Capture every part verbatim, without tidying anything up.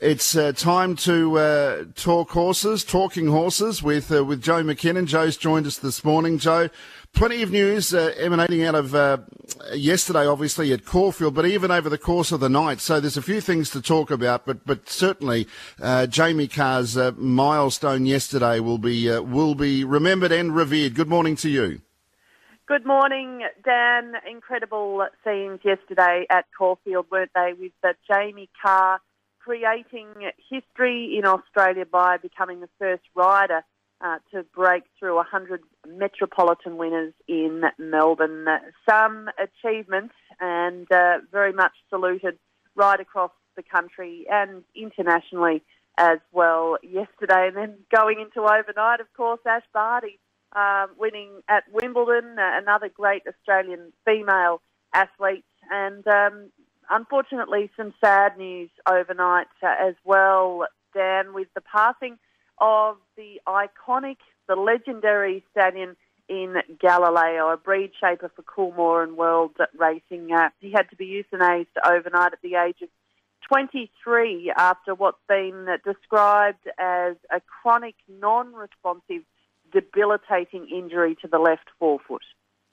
It's uh, time to uh, talk horses, talking horses with uh, with Joe McKinnon. Joe's joined us this morning. Joe, plenty of news uh, emanating out of uh, yesterday, obviously, at Caulfield, but even over the course of the night. So there's a few things to talk about, but but certainly uh, Jamie Kah's uh, milestone yesterday will be uh, will be remembered and revered. Good morning to you. Good morning, Dan. Incredible scenes yesterday at Caulfield, weren't they, with uh, Jamie Kah creating history in Australia by becoming the first rider uh, to break through one hundred Metropolitan winners in Melbourne. Some achievement and uh, very much saluted right across the country and internationally as well yesterday. And then going into overnight, of course, Ash Barty uh, winning at Wimbledon, uh, another great Australian female athlete. And um, unfortunately, some sad news overnight uh, as well, Dan, with the passing of the iconic, the legendary stallion in Galileo, a breed shaper for Coolmore and World Racing. Uh, he had to be euthanized overnight at the age of twenty-three after what's been described as a chronic, non-responsive, debilitating injury to the left forefoot.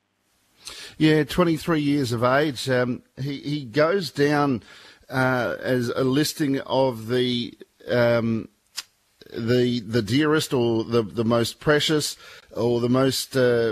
Yeah, twenty-three years of age. Um, he, he goes down uh, as a listing of the um, the the dearest or the, the most precious or the most uh,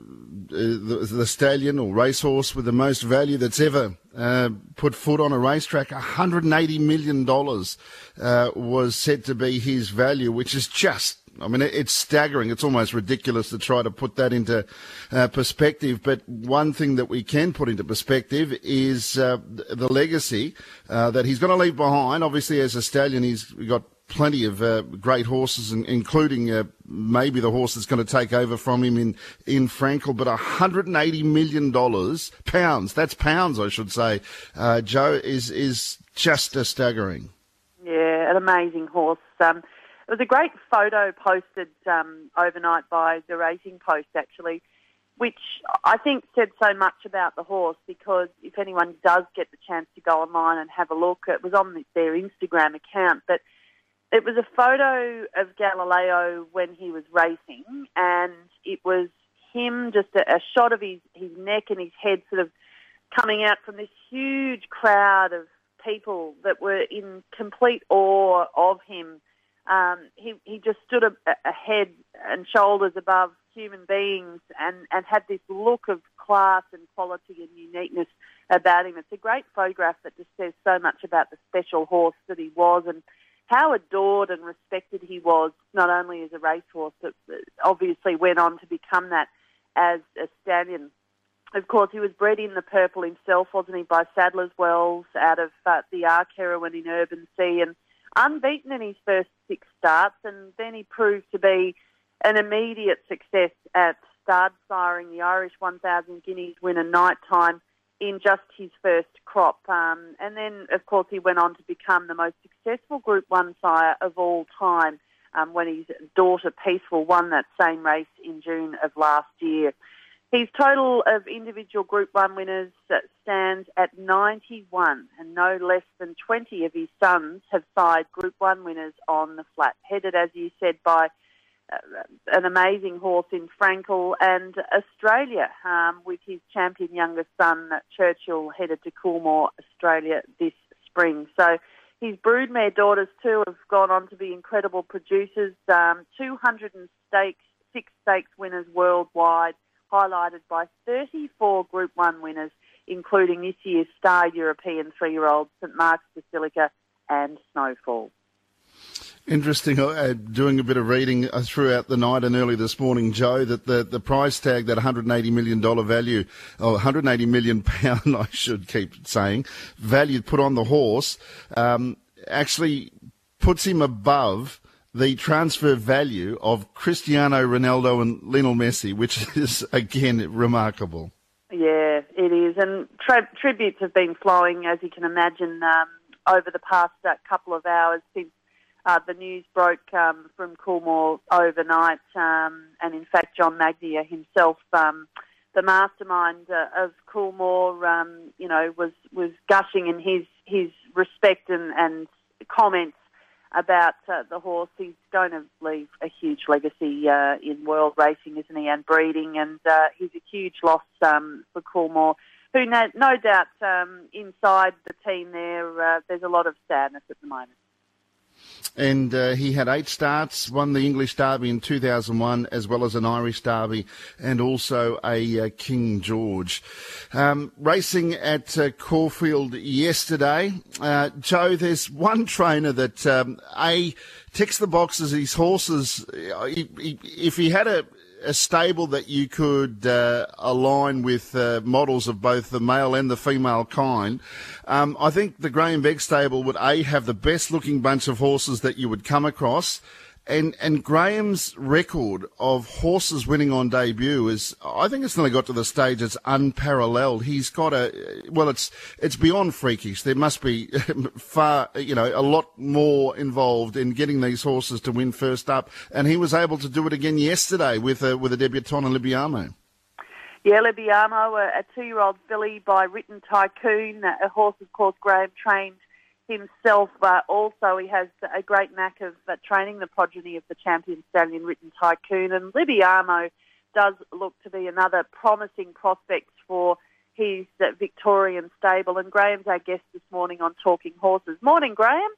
the, the stallion or racehorse with the most value that's ever uh, put foot on a racetrack. one hundred eighty million dollars uh, was said to be his value, which is just, I mean, it's staggering. It's almost ridiculous to try to put that into uh, perspective. But one thing that we can put into perspective is uh, the legacy uh, that he's going to leave behind. Obviously, as a stallion, he's got plenty of uh, great horses, including uh, maybe the horse that's going to take over from him in, in Frankel. But one hundred eighty million dollars, pounds, that's pounds, I should say, uh, Joe, is, is just uh, staggering. Yeah, an amazing horse. Um, It was a great photo posted um, overnight by the Racing Post, actually, which I think said so much about the horse, because if anyone does get the chance to go online and have a look, it was on their Instagram account, but it was a photo of Galileo when he was racing, and it was him, just a, a shot of his, his neck and his head sort of coming out from this huge crowd of people that were in complete awe of him. Um, he, he just stood a, a head and shoulders above human beings and, and had this look of class and quality and uniqueness about him. It's a great photograph that just says so much about the special horse that he was and how adored and respected he was, not only as a racehorse, but obviously went on to become that as a stallion. Of course, he was bred in the purple himself, wasn't he, by Sadler's Wells out of uh, the Ark Heroine in Urban Sea, and unbeaten in his first six starts, and then he proved to be an immediate success at stud siring the Irish one thousand Guineas winner Nighttime in just his first crop. Um, and then, of course, he went on to become the most successful Group one sire of all time um, when his daughter Peaceful won that same race in June of last year. His total of individual Group one winners stands at ninety-one, and no less than twenty of his sons have sired Group one winners on the flat, headed, as you said, by uh, an amazing horse in Frankel, and Australia, um, with his champion youngest son, Churchill, headed to Coolmore, Australia this spring. So his broodmare daughters, too, have gone on to be incredible producers, um, two hundred stakes, six stakes winners worldwide, highlighted by thirty-four Group one winners, including this year's star European three-year-old St Mark's Basilica and Snowfall. Interesting. Uh, doing a bit of reading uh, throughout the night and early this morning, Joe, that the, the price tag, that one hundred eighty million dollars value, or one hundred eighty million pound, I should keep saying, value put on the horse, um, actually puts him above the transfer value of Cristiano Ronaldo and Lionel Messi, which is, again, remarkable. Yeah, it is. And tri- tributes have been flowing, as you can imagine, um, over the past uh, couple of hours since uh, the news broke um, from Coolmore overnight. Um, and, in fact, John Magnier himself, um, the mastermind uh, of Coolmore, um, you know, was, was gushing in his, his respect and, and comments about uh, the horse. He's going to leave a huge legacy uh, in world racing, isn't he, and breeding, and uh, he's a huge loss um, for Coolmore, who no, no doubt um, inside the team there, uh, there's a lot of sadness at the moment. And uh, he had eight starts, won the English Derby in two thousand one, as well as an Irish Derby and also a uh, King George. Um, racing at uh, Caulfield yesterday. Uh, Joe, there's one trainer that, um, A, ticks the boxes. His horses, he, he, if he had a a stable that you could uh, align with uh, models of both the male and the female kind, um, I think the Graham Begg stable would, A, have the best looking bunch of horses that you would come across. And, and Graham's record of horses winning on debut is, I think it's nearly got to the stage it's unparalleled. He's got a, well, it's, it's beyond freakish. There must be far, you know, a lot more involved in getting these horses to win first up. And he was able to do it again yesterday with a, with a debutant in Libiamo. Yeah, Libiamo, a, a two-year-old filly by Written Tycoon, a horse, of course, Graham trained himself. Uh, also, he has a great knack of uh, training the progeny of the champion stallion Written Tycoon, and Libiamo does look to be another promising prospect for his uh, Victorian stable. And Graham's our guest this morning on Talking Horses. Morning, Graham.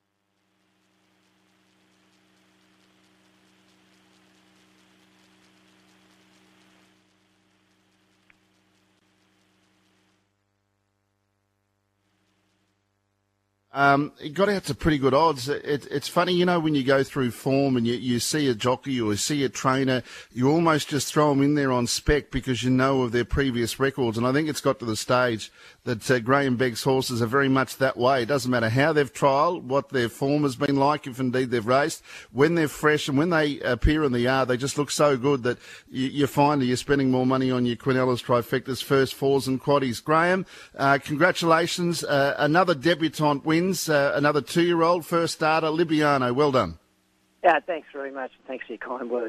Um, it got out to pretty good odds. It, it's funny, you know, when you go through form and you, you see a jockey or you see a trainer, you almost just throw them in there on spec because you know of their previous records. And I think it's got to the stage that uh, Graham Begg's horses are very much that way. It doesn't matter how they've trialled, what their form has been like, if indeed they've raced. When they're fresh and when they appear in the yard, they just look so good that you, you find that you're spending more money on your Quinellas, Trifectas, First Fours and Quaddies. Graham, uh, congratulations. Uh, another debutant win. Uh, another two-year-old, first starter, Libiano. Well done. Yeah, thanks very much. Thanks for your kind words.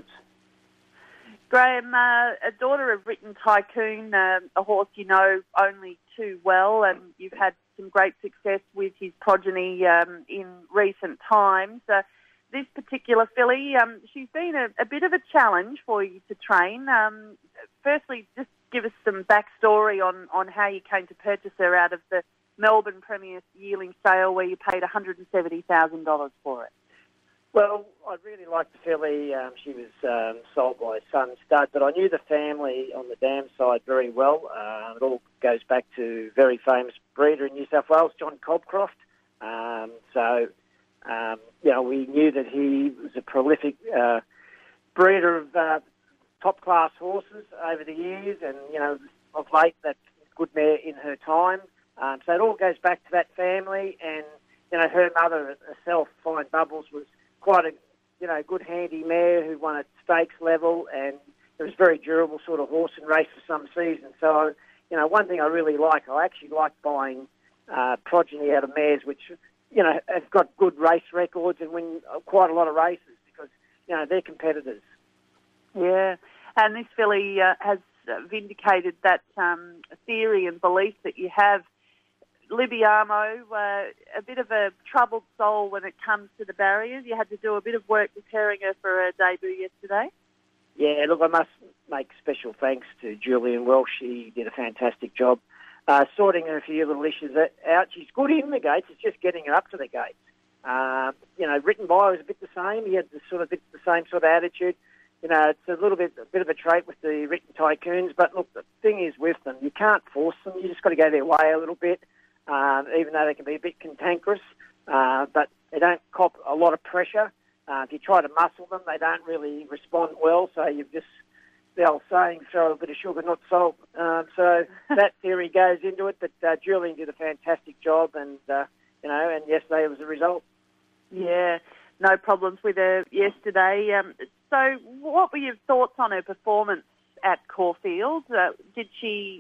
Graham, uh, a daughter of Written Tycoon, uh, a horse you know only too well, and you've had some great success with his progeny um, in recent times. Uh, this particular filly, um, she's been a, a bit of a challenge for you to train. Um, firstly, just give us some backstory on, on how you came to purchase her out of the Melbourne Premier Yearling Sale, where you paid one hundred seventy thousand dollars for it. Well, I really liked the filly. Um, she was um, sold by Sun Stud, but I knew the family on the dam side very well. Uh, it all goes back to a very famous breeder in New South Wales, John Cobcroft. Um, so, um, you know, we knew that he was a prolific uh, breeder of uh, top-class horses over the years, and, you know, of late, that good mare in her time. Um, so it all goes back to that family, and, you know, her mother herself, Fine Bubbles, was quite a, you know, good handy mare who won at stakes level, and it was a very durable sort of horse and race for some seasons. So, you know, one thing I really like, I actually like buying uh, progeny out of mares which, you know, have got good race records and win quite a lot of races because, you know, they're competitors. Yeah, and this filly uh, has vindicated that um, theory and belief that you have. Libiamo, uh, a bit of a troubled soul when it comes to the barriers. You had to do a bit of work preparing her for her debut yesterday. Yeah, look, I must make special thanks to Julian Welsh. She did a fantastic job uh, sorting her a few little issues out. She's good in the gates. It's just getting her up to the gates. Uh, you know, Written By was a bit the same. He had the sort of bit the same sort of attitude. You know, it's a little bit a bit of a trait with the Written Tycoons. But look, the thing is with them, you can't force them. You just got to go their way a little bit. Um, even though they can be a bit cantankerous, uh, but they don't cop a lot of pressure. Uh, if you try to muscle them, they don't really respond well, so you've just, the old saying, throw a bit of sugar, not salt. Um, so that theory goes into it, but uh, Julian did a fantastic job, and, uh, you know, and yesterday was the result. Yeah, no problems with her yesterday. Um, so what were your thoughts on her performance at Caulfield? Uh, did she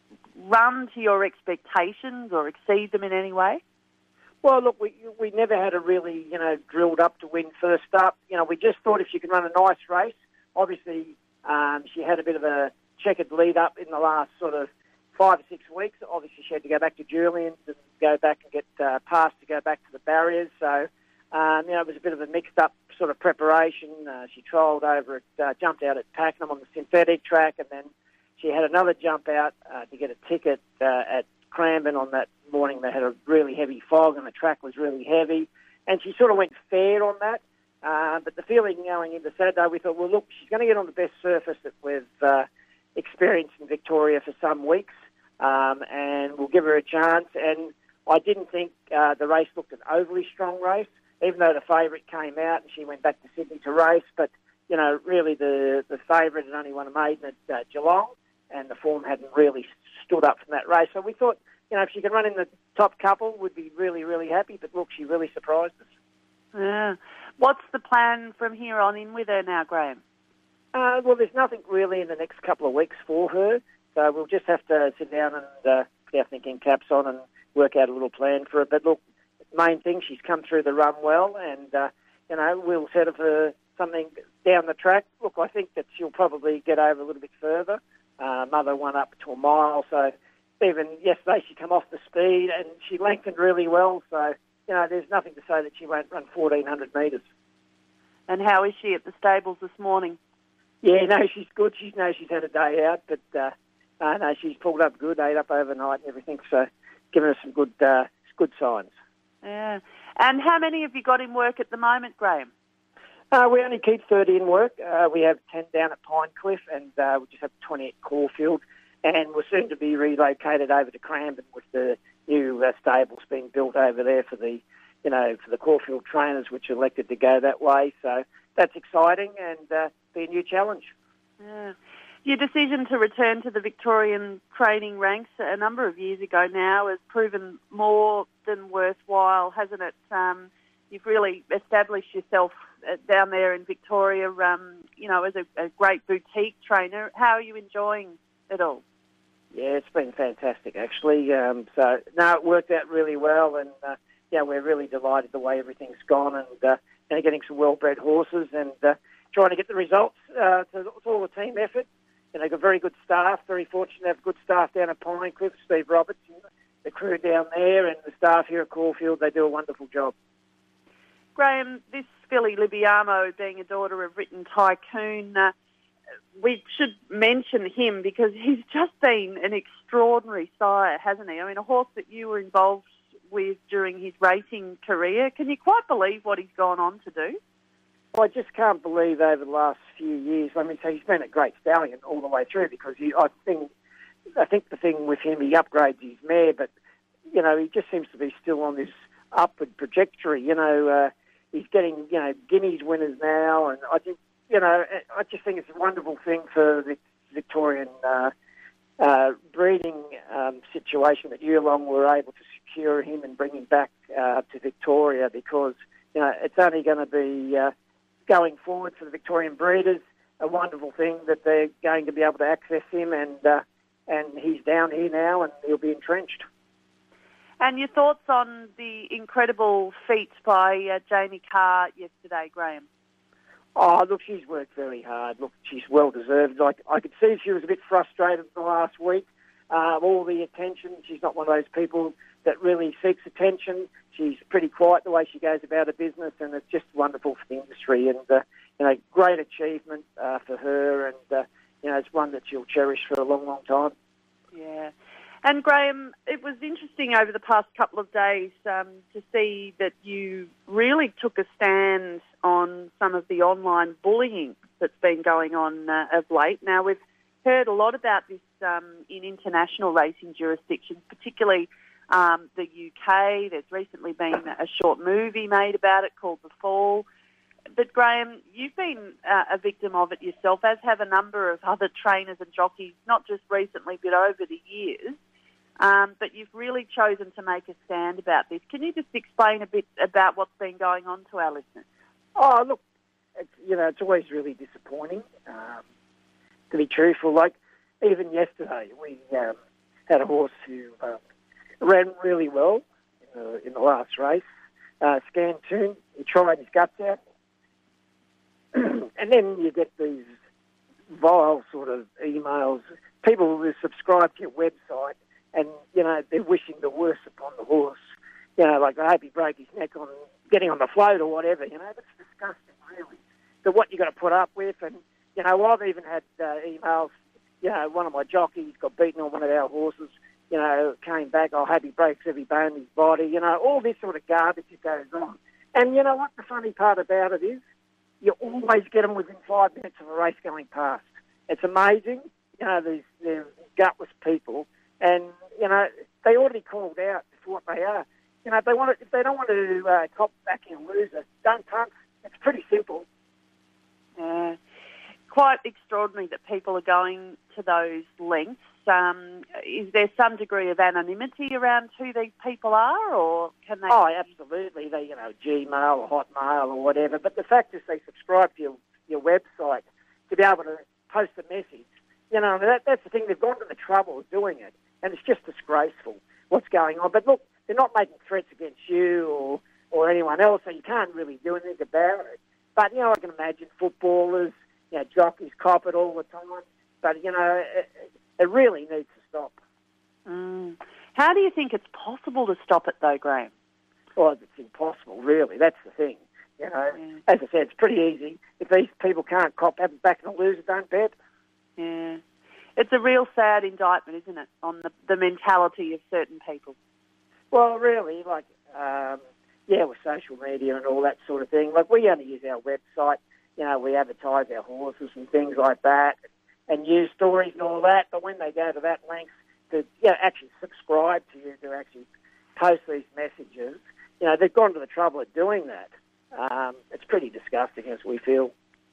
run to your expectations or exceed them in any way? Well, look, we we never had a really, you know, drilled up to win first up. You know, we just thought if she could run a nice race. Obviously, um, she had a bit of a checkered lead up in the last sort of five or six weeks. Obviously, she had to go back to Julian to go back and get uh, past to go back to the barriers. So, Um, you know, it was a bit of a mixed-up sort of preparation. Uh, she trialled over at, uh, jumped out at Pakenham on the synthetic track, and then she had another jump out uh, to get a ticket uh, at Cranbourne on that morning. They had a really heavy fog, and the track was really heavy, and she sort of went fair on that. Uh, but the feeling going into Saturday, we thought, well, look, she's going to get on the best surface that we've uh, experienced in Victoria for some weeks, um, and we'll give her a chance. And I didn't think uh, the race looked an overly strong race, even though the favourite came out and she went back to Sydney to race. But, you know, really the, the favourite had only won a maiden at uh, Geelong, and the form hadn't really stood up from that race. So we thought, you know, if she could run in the top couple, we'd be really, really happy. But look, she really surprised us. Yeah. What's the plan from here on in with her now, Graham? Uh, well, there's nothing really in the next couple of weeks for her. So we'll just have to sit down and uh, put our thinking caps on and work out a little plan for it. But look, main thing, she's come through the run well, and, uh, you know, we'll set her for something down the track. Look, I think that she'll probably get over a little bit further. Uh, mother won up to a mile, so even yesterday she come off the speed and she lengthened really well, so, you know, there's nothing to say that she won't run fourteen hundred metres. And how is she at the stables this morning? Yeah, no, she's good. She knows she's had a day out, but uh, uh, no, she's pulled up good, ate up overnight and everything, so giving us some good, uh, good signs. Yeah. And how many have you got in work at the moment, Graham? Uh, we only keep thirty in work. Uh, we have ten down at Pinecliff, and uh, we just have twenty at Caulfield. And we're soon to be relocated over to Cranbourne with the new uh, stables being built over there for the, you know, for the Caulfield trainers, which elected to go that way. So that's exciting and uh, be a new challenge. Yeah. Your decision to return to the Victorian training ranks a number of years ago now has proven more than worthwhile, hasn't it? Um, you've really established yourself down there in Victoria, um, you know, as a, a great boutique trainer. How are you enjoying it all? Yeah, it's been fantastic, actually. Um, so, no, it worked out really well, and, uh, yeah, we're really delighted the way everything's gone, and, uh, and getting some well-bred horses and uh, trying to get the results. Uh, so it's all a team effort. And they've got very good staff, very fortunate to have good staff down at Pinecliff, Steve Roberts, and the crew down there, and the staff here at Caulfield. They do a wonderful job. Graham, this filly, Libiamo, being a daughter of Written Tycoon, uh, we should mention him because he's just been an extraordinary sire, hasn't he? I mean, a horse that you were involved with during his racing career. Can you quite believe what he's gone on to do? Well, I just can't believe over the last few years. I mean, so he's been a great stallion all the way through because he, I think, I think the thing with him, he upgrades his mare, but you know, he just seems to be still on this upward trajectory. You know, uh, he's getting you know Guineas winners now, and I think you know, I just think it's a wonderful thing for the Victorian uh, uh, breeding um, situation that Yulong were able to secure him and bring him back uh, to Victoria because you know it's only going to be. Uh, Going forward for the Victorian breeders, a wonderful thing that they're going to be able to access him, and uh, and he's down here now, and he'll be entrenched. And your thoughts on the incredible feat by uh, Jamie Carr yesterday, Graham? Oh, look, she's worked very hard. Look, she's well deserved. Like I could see she was a bit frustrated the last week. Uh, all the attention. She's not one of those people that really seeks attention. She's pretty quiet the way she goes about her business, and it's just wonderful for the industry. And uh, you know, great achievement uh, for her, and uh, you know, it's one that she'll cherish for a long, long time. Yeah. And Graham, it was interesting over the past couple of days um, to see that you really took a stand on some of the online bullying that's been going on uh, of late. Now, we've heard a lot about this um, in international racing jurisdictions, particularly um, the U K. There's recently been a short movie made about it called The Fall. But Graham, you've been uh, a victim of it yourself, as have a number of other trainers and jockeys, not just recently but over the years. Um, but you've really chosen to make a stand about this. Can you just explain a bit about what's been going on to our listeners? Oh, look, it's, you know, it's always really disappointing. Um, to be truthful, like even yesterday, we um, had a horse who um, ran really well in the, in the last race. Uh, Scantoon, he tried his guts out. And then you get these vile sort of emails, people who subscribe to your website and, you know, they're wishing the worst upon the horse. You know, like, I hope he broke his neck on getting on the float or whatever, you know. That's disgusting, really. So what you got to put up with, and, you know, I've even had uh, emails, you know, one of my jockeys got beaten on one of our horses, you know, came back, oh, I hope he breaks every bone in his body, you know, all this sort of garbage that goes on. And you know what the funny part about it is? You always get them within five minutes of a race going past. It's amazing, you know, these they're gutless people, and, you know, they already called out for what they are. You know, if they want to, if they don't want to uh, cop back in a loser, don't punt. It's pretty simple. Yeah. Quite extraordinary that people are going to those lengths. Um, is there some degree of anonymity around who these people are, or can they? Oh, absolutely. They, you know, Gmail or Hotmail or whatever. But the fact is, they subscribe to your, your website to be able to post a message. You know, that, that's the thing. They've gone to the trouble of doing it, and it's just disgraceful what's going on. But look, they're not making threats against you or or anyone else, so you can't really do anything about it. But you know, I can imagine footballers, you know, jockeys cop it all the time. But you know, it, it really needs to stop. Mm. How do you think it's possible to stop it, though, Graham? Well, it's impossible, really. That's the thing. You know, yeah. As I said, it's pretty easy. If these people can't cop, have it back in a loser, don't bet. Yeah. It's a real sad indictment, isn't it, on the, the mentality of certain people? Well, really, like, um, yeah, with social media and all that sort of thing. Like, we only use our website. You know, we advertise our horses and things like that, and news stories and all that. But when they go to that length to, you know, actually subscribe to you, to actually post these messages, you know, they've gone to the trouble of doing that. Um, it's pretty disgusting, as we feel.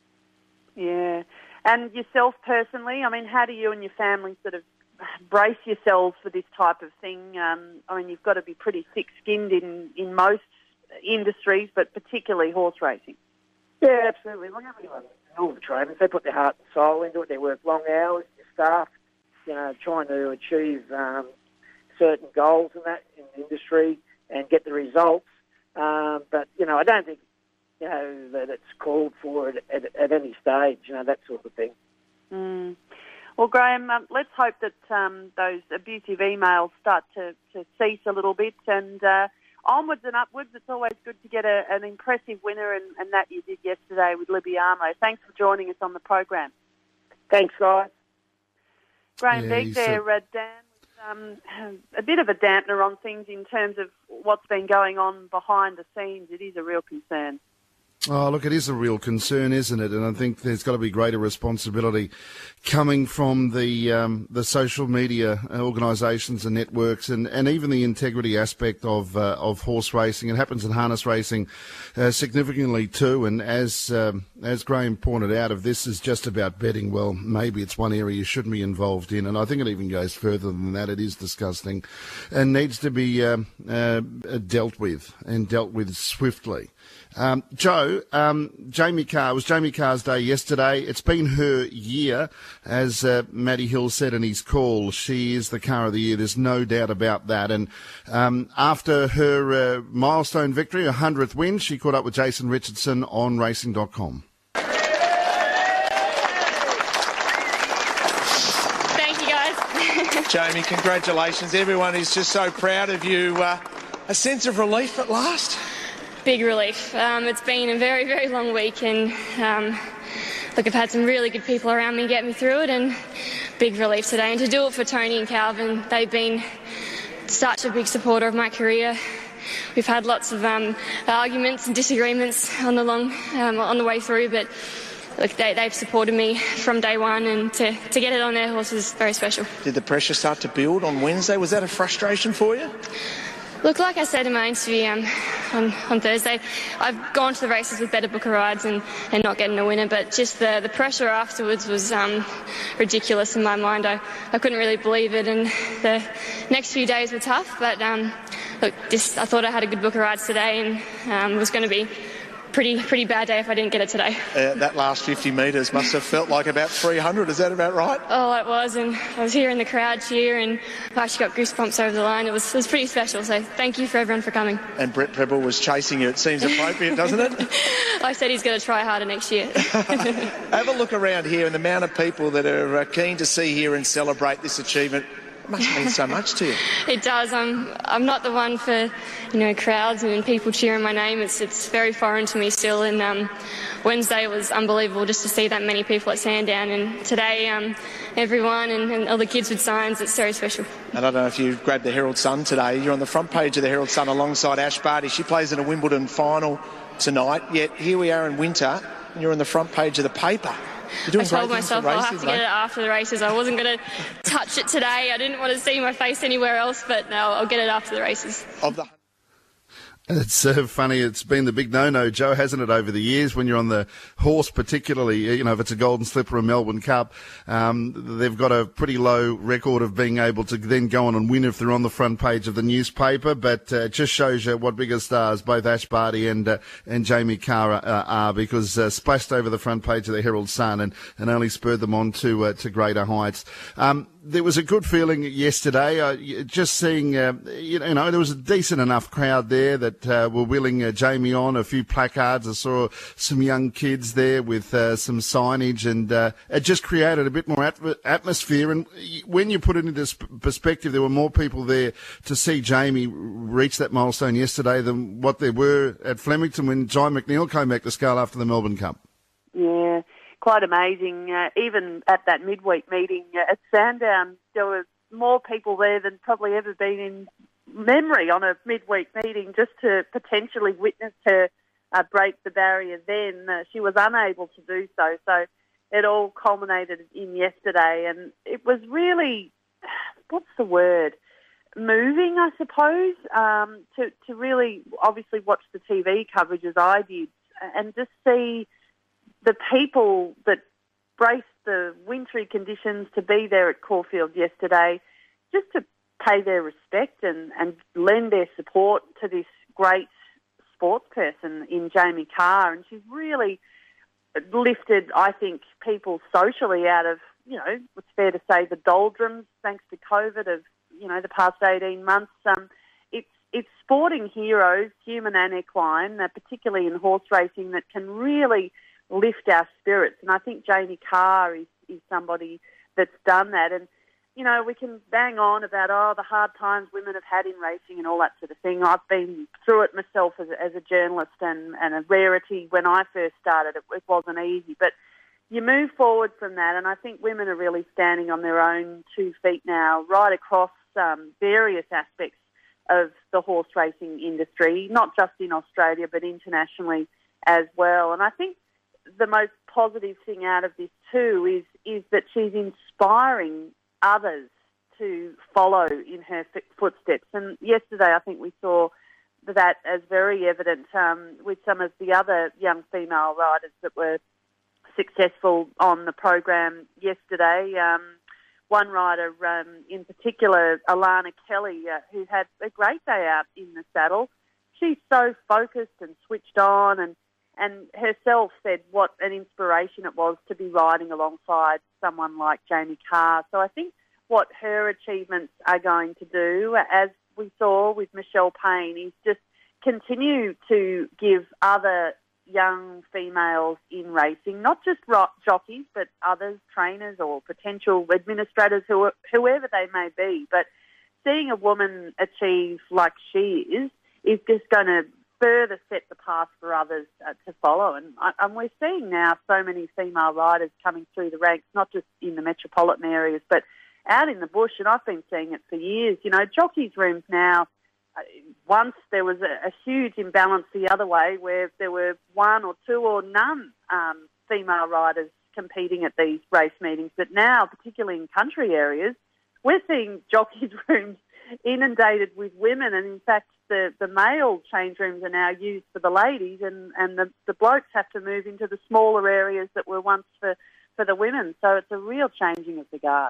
Yeah. And yourself personally, I mean, how do you and your family sort of brace yourselves for this type of thing? Um, I mean, you've got to be pretty thick-skinned in, in most industries, but particularly horse racing. Yeah, absolutely. Look, everyone, all the trainers, they put their heart and soul into it. They work long hours, their staff, you know, trying to achieve um, certain goals in that in the industry and get the results. Um, but, you know, I don't think, you know, that it's called for at, at, at any stage, you know, that sort of thing. Mm. Well, Graham, um, let's hope that um, those abusive emails start to, to cease a little bit, and uh, onwards and upwards. It's always good to get a, an impressive winner, and, and that you did yesterday with Libby Armo. Thanks for joining us on the program. Thanks, guys. Graham yeah, Begg there, uh, Dan, with, um, a bit of a dampener on things in terms of what's been going on behind the scenes. It is a real concern. Oh, look, it is a real concern, isn't it? And I think there's got to be greater responsibility coming from the um, the social media organisations and networks, and, and even the integrity aspect of uh, of horse racing. It happens in harness racing uh, significantly too. And as um, as Graham pointed out, if this is just about betting, well, maybe it's one area you shouldn't be involved in. And I think it even goes further than that. It is disgusting and needs to be um, uh, dealt with and dealt with swiftly. Um, Joe, um, Jamie Carr, it was Jamie Carr's day yesterday. It's been her year, as uh, Matty Hill said in his call. She is the car of the year, there's no doubt about that. And um, after her uh, milestone victory, her hundredth win, she caught up with Jason Richardson on racing dot com. Thank you, guys. Jamie, congratulations. Everyone is just so proud of you. Uh, a sense of relief at last? Big relief. Um, it's been a very, very long week, and um, look, I've had some really good people around me get me through it, and big relief today. And to do it for Tony and Calvin, they've been such a big supporter of my career. We've had lots of um, arguments and disagreements on the long, um, on the way through, but look, they, they've supported me from day one, and to, to get it on their horse is very special. Did the pressure start to build on Wednesday? Was that a frustration for you? Look, like I said in my interview um, on, on Thursday, I've gone to the races with better book of rides and, and not getting a winner, but just the, the pressure afterwards was um, ridiculous in my mind. I, I couldn't really believe it, and the next few days were tough, but um, look, just, I thought I had a good book of rides today, and um, it was going to be pretty pretty bad day if I didn't get it today. Uh, that last fifty metres must have felt like about three hundred, is that about right? Oh, it was, and I was here in the crowd cheer, and I actually got goosebumps over the line. It was, it was pretty special, so thank you for everyone for coming. And Brett Prebble was chasing you. It seems appropriate, doesn't it? I said he's going to try harder next year. Have a look around here and the amount of people that are uh, keen to see here and celebrate this achievement. It must mean so much to you. It does. I'm I'm not the one for, you know, crowds and people cheering my name. It's it's very foreign to me still. And um, Wednesday was unbelievable just to see that many people at Sandown. And today, um, everyone and, and all the kids with signs, it's very special. And I don't know if you grabbed the Herald Sun today. You're on the front page of the Herald Sun alongside Ash Barty. She plays in a Wimbledon final tonight. Yet here we are in winter, and you're on the front page of the paper. You're doing I told great myself racing, I'll have to mate. get it after the races. I wasn't going to touch it today. I didn't want to see my face anywhere else, but no, I'll get it after the races. Of the It's uh, funny. It's been the big no-no, Joe, hasn't it, over the years when you're on the horse, particularly, you know, if it's a Golden Slipper or Melbourne Cup, um, they've got a pretty low record of being able to then go on and win if they're on the front page of the newspaper. But uh, it just shows you what bigger stars both Ash Barty and uh, and Jamie Carr uh, are, because uh, splashed over the front page of the Herald Sun and, and only spurred them on to uh, to greater heights. Um, There was a good feeling yesterday, uh, just seeing, uh, you know, there was a decent enough crowd there that uh, were willing uh, Jamie on, a few placards. I saw some young kids there with uh, some signage, and uh, it just created a bit more at- atmosphere. And when you put it into sp- perspective, there were more people there to see Jamie reach that milestone yesterday than what there were at Flemington when John McNeil came back to scale after the Melbourne Cup. Yeah. Quite amazing. Uh, even at that midweek meeting uh, at Sandown, there were more people there than probably ever been in memory on a midweek meeting, just to potentially witness her uh, break the barrier then. Uh, she was unable to do so, so it all culminated in yesterday, and it was really, what's the word, moving, I suppose, um, to, to really obviously watch the T V coverage as I did and just see the people that braced the wintry conditions to be there at Caulfield yesterday, just to pay their respect and, and lend their support to this great sports person in Jamie Carr. And she's really lifted, I think, people socially out of, you know, it's fair to say, the doldrums, thanks to COVID, of, you know, the past eighteen months. Um, it's, it's sporting heroes, human and equine, uh, particularly in horse racing, that can really lift our spirits. And I think Jamie Carr is, is somebody that's done that. And, you know, we can bang on about, oh, the hard times women have had in racing and all that sort of thing. I've been through it myself as a, as a journalist, and, and a rarity when I first started. It, it wasn't easy. But you move forward from that, and I think women are really standing on their own two feet now, right across um, various aspects of the horse racing industry, not just in Australia but internationally as well. And I think the most positive thing out of this too is is that she's inspiring others to follow in her footsteps. And yesterday I think we saw that as very evident um, with some of the other young female riders that were successful on the program yesterday. Um, one rider um, in particular, Alana Kelly, uh, who had a great day out in the saddle. She's so focused and switched on, and and herself said what an inspiration it was to be riding alongside someone like Jamie Carr. So I think what her achievements are going to do, as we saw with Michelle Payne, is just continue to give other young females in racing, not just rock jockeys, but others, trainers or potential administrators, who, whoever they may be. But seeing a woman achieve like she is, is just going to further set the path for others uh, to follow. And, and we're seeing now so many female riders coming through the ranks, not just in the metropolitan areas, but out in the bush. And I've been seeing it for years. You know, jockeys' rooms now, uh, once there was a, a huge imbalance the other way, where there were one or two or none um, female riders competing at these race meetings. But now, particularly in country areas, we're seeing jockeys' rooms inundated with women, and in fact the, the male change rooms are now used for the ladies, and, and the, the blokes have to move into the smaller areas that were once for, for the women. So it's a real changing of the guard.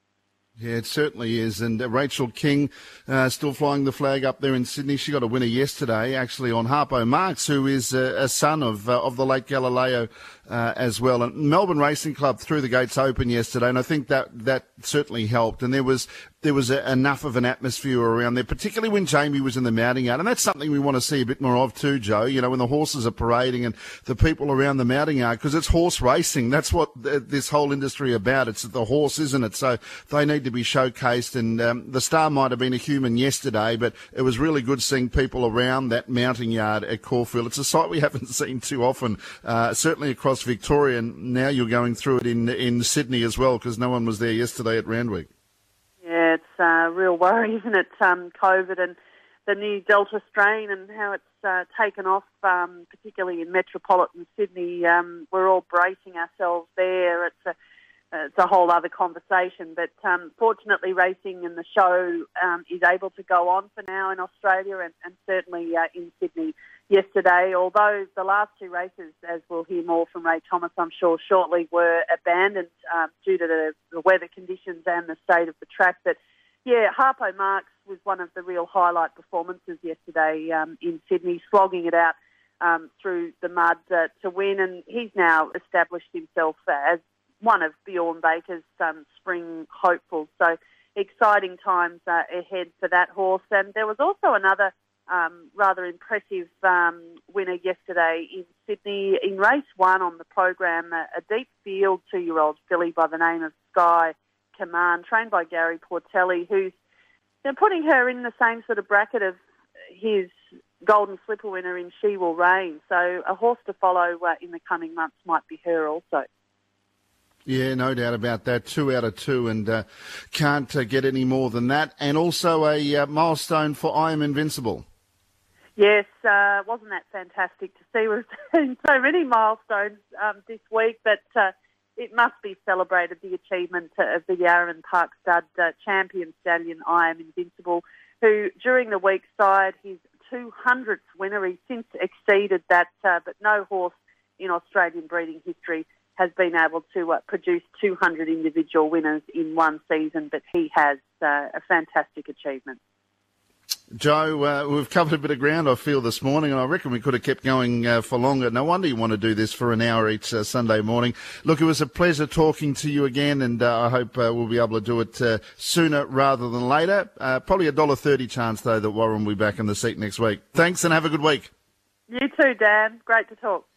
Yeah, it certainly is. And uh, Rachel King uh, still flying the flag up there in Sydney. She got a winner yesterday, actually, on Harpo Marx, who is uh, a son of uh, of the late Galileo uh, as well. And Melbourne Racing Club threw the gates open yesterday, and I think that that certainly helped. And there was there was a, enough of an atmosphere around there, particularly when Jamie was in the mounting yard. And that's something we want to see a bit more of too, Joe, you know, when the horses are parading and the people around the mounting yard, because it's horse racing. That's what th- this whole industry about. It's the horse, isn't it? So they need to be showcased. And um, the star might have been a human yesterday, but it was really good seeing people around that mounting yard at Caulfield. It's a sight we haven't seen too often, uh, certainly across Victoria, and now you're going through it in in Sydney as well, because no one was there yesterday at Randwick. Yeah, it's a real worry, isn't it, um, COVID and the new Delta strain and how it's uh, taken off, um, particularly in metropolitan Sydney. Um, we're all bracing ourselves there. It's a It's a whole other conversation, but um, fortunately racing and the show um, is able to go on for now in Australia and, and certainly uh, in Sydney yesterday, although the last two races, as we'll hear more from Ray Thomas, I'm sure, shortly, were abandoned um, due to the, the weather conditions and the state of the track. But, yeah, Harpo Marx was one of the real highlight performances yesterday um, in Sydney, slogging it out um, through the mud uh, to win, and he's now established himself as one of Bjorn Baker's um, spring hopefuls. So exciting times uh, ahead for that horse. And there was also another um, rather impressive um, winner yesterday in Sydney. In race one on the program, a, a deep field two-year-old filly by the name of Sky Command, trained by Gary Portelli, who's you know, putting her in the same sort of bracket of his Golden Slipper winner in She Will Reign. So a horse to follow uh, in the coming months might be her also. Yeah, no doubt about that. Two out of two, and uh, can't uh, get any more than that. And also a uh, milestone for I Am Invincible. Yes, uh, wasn't that fantastic to see? We've seen so many milestones um, this week, but uh, it must be celebrated, the achievement of the Yarravin Park Stud uh, champion stallion I Am Invincible, who during the week sired his two hundredth winner. He's since exceeded that, uh, but no horse in Australian breeding history has been able to uh, produce two hundred individual winners in one season, but he has uh, a fantastic achievement. Joe, uh, we've covered a bit of ground, I feel, this morning, and I reckon we could have kept going uh, for longer. No wonder you want to do this for an hour each uh, Sunday morning. Look, it was a pleasure talking to you again, and uh, I hope uh, we'll be able to do it uh, sooner rather than later. Uh, probably a one dollar thirty chance, though, that Warren will be back in the seat next week. Thanks, and have a good week. You too, Dan. Great to talk.